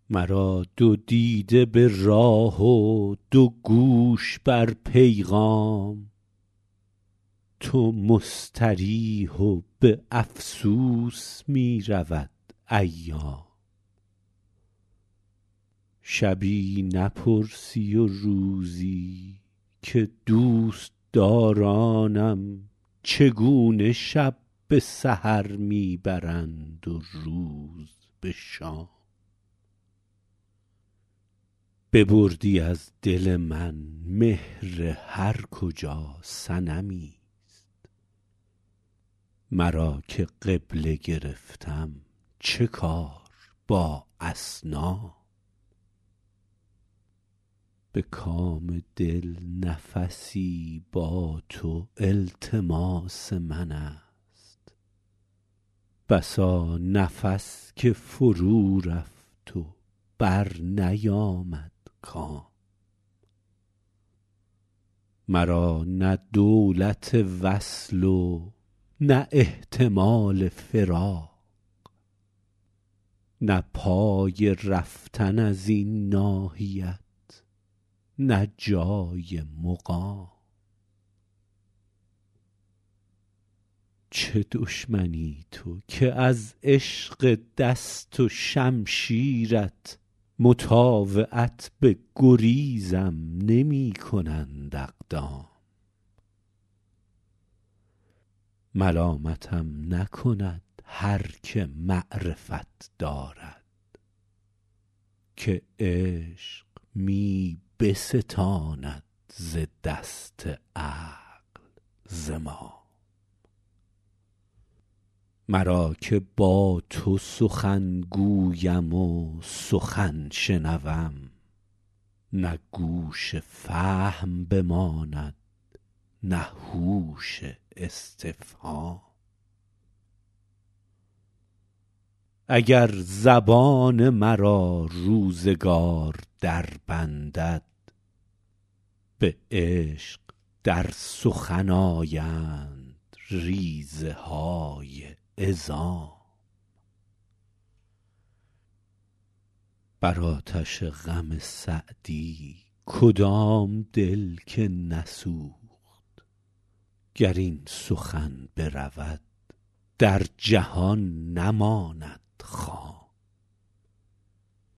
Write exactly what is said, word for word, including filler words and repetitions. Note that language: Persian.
مرا دو دیده به راه و دو گوش بر پیغام، تو مستریح و به افسوس می رود ایام. شبی نپرسی و روزی که دوست دارانم چگونه شب به سحر می برند و روز به شام. ببردی از دل من مهر هر کجا صنمی است، مرا که قبله گرفتم چه کار با اصنام. به کام دل نفسی با تو التماس من است، بسا نفس که فرو رفت و بر نیامد کام. مرا نه دولت وصل و نه احتمال فراق، نه پای رفتن از این ناحیت نه جای مقام. چه دشمنی تو که از عشق دست و شمشیرت مطاوعت به گریزم نمی کنند اقدام. ملامتم نکند هر که معرفت دارد، که عشق می بستاند ز دست عقل زمام. مرا که با تو سخن گویم و سخن شنوم، نه گوش فهم بماند نه هوش استفهام. اگر زبان مرا روزگار در بندد، به عشق در سخن آیند ریزه های عظام. بر آتش غم سعدی کدام دل که نسوخت، گر این سخن برود در جهان نماند خام.